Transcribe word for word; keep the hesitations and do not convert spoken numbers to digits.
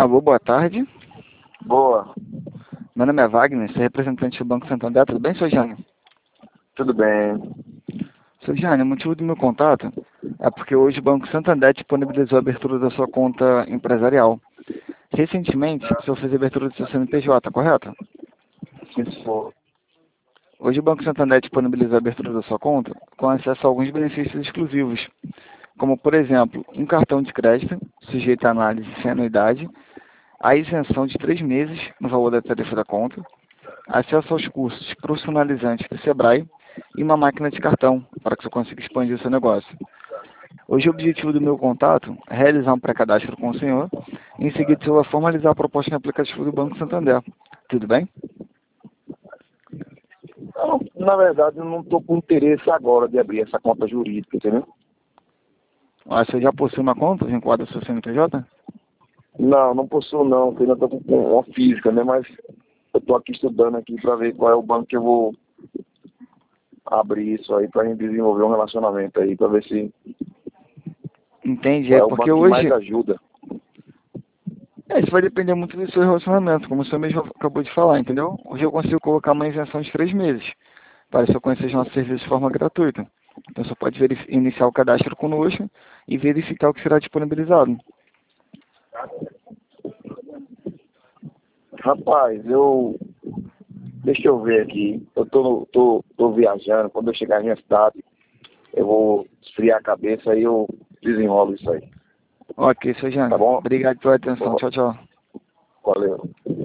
Alô, boa tarde. Boa, Meu nome é Wagner, sou representante do Banco Santander. Tudo bem, seu Jânio? tudo bem. Seu Jânio, o motivo do meu contato é porque hoje o Banco Santander disponibilizou a abertura da sua conta empresarial. Recentemente, o senhor fez a abertura do seu C N P J, correto? Sim, senhor. Hoje o Banco Santander disponibilizou a abertura da sua conta com acesso a alguns benefícios exclusivos, como, por exemplo, um cartão de crédito sujeito à análise sem anuidade, a isenção de três meses no valor da tarifa da conta, acesso aos cursos profissionalizantes do Sebrae e uma máquina de cartão para que você consiga expandir o seu negócio. Hoje o objetivo do meu contato é realizar um pré-cadastro com o senhor e em seguida eu vou formalizar a proposta no aplicativo do Banco Santander. Tudo bem? Eu, na verdade, eu não estou com interesse agora de abrir essa conta jurídica, entendeu? Ah, você já possui uma conta vinculada ao seu C N P J? Não, não possuo não, porque ainda estou com com uma física, né? Mas eu estou aqui estudando aqui para ver qual é o banco que eu vou abrir isso aí para a gente desenvolver um relacionamento aí, para ver se Entende? qual É é o porque banco que mais hoje, ajuda. é, isso vai depender muito do seu relacionamento, como o senhor mesmo acabou de falar, entendeu? Hoje eu consigo colocar uma isenção de três meses para o senhor conhecer os nossos serviços de forma gratuita. Então você pode verif- iniciar o cadastro conosco e verificar o que será disponibilizado. Rapaz, eu... Deixa eu ver aqui. Eu tô, tô, tô viajando. Quando eu chegar na minha cidade, eu vou esfriar a cabeça e eu desenrolo isso aí. Ok, seu Tá Jânio. bom? Obrigado pela atenção. Tchau, tchau. Valeu.